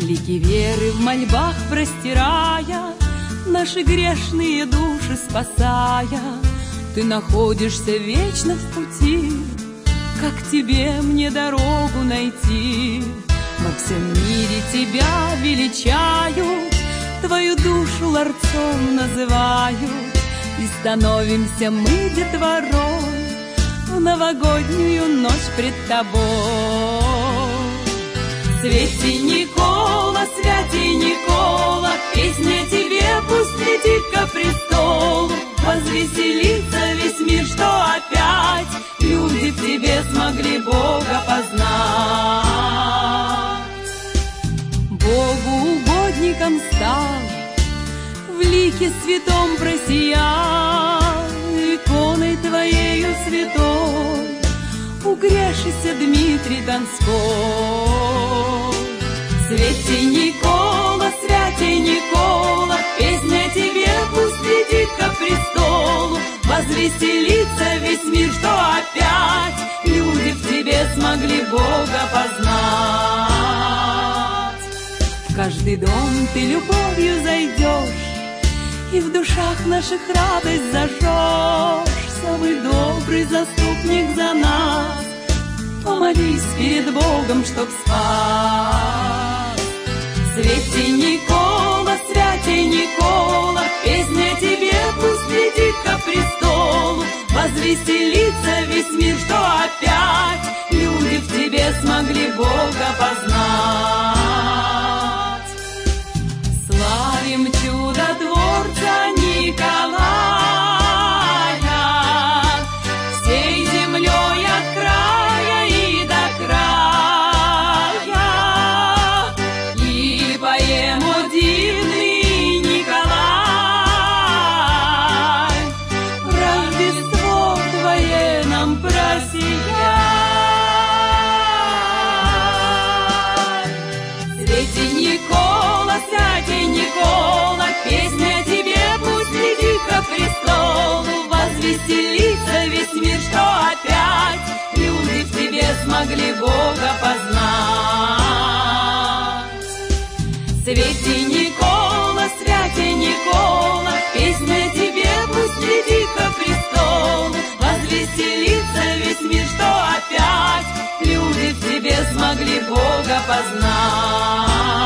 Лики веры в мольбах простирая, наши грешные души спасая, ты находишься вечно в пути. Как тебе мне дорогу найти? Во всем мире тебя величают, твою душу ларцом называют, и становимся мы детворой в новогоднюю ночь пред тобой. Святи Никола, святи Никола, песня тебе пусть летит ко престолу. Возвеселится весь мир, что опять люди в тебе смогли Бога познать. Богу угодником стал, в лике святом просиял, иконой твоею святой угрешися Дмитрий Донской. Святи Никола, святи Никола, песня тебе пусть летит ко престолу. Возвеселится весь мир, что опять люди в тебе смогли Бога познать. В каждый дом ты любовью зайдешь, и в душах наших радость зажжешь. Самый добрый заступник за нас, помолись перед Богом, чтоб спас. Святи Никола, святи Никола, песня тебе пусть летит ко престолу. Возвеселится весь мир, что опять люди в тебе смогли Бога познать. Славим чудотворца Николая всей землей от края и до края, и поем о дивный Николай, Рождество твое нам просияй. Святи Никола, святи Никола, песня тебе пусть летит ко престолу. Возвеселится весь мир, что опять люди в тебе смогли Бога познать. Святи Никола, святи Никола, песня тебе пусть летит ко престолу. Возвеселится весь мир, что опять люди в тебе смогли Бога познать.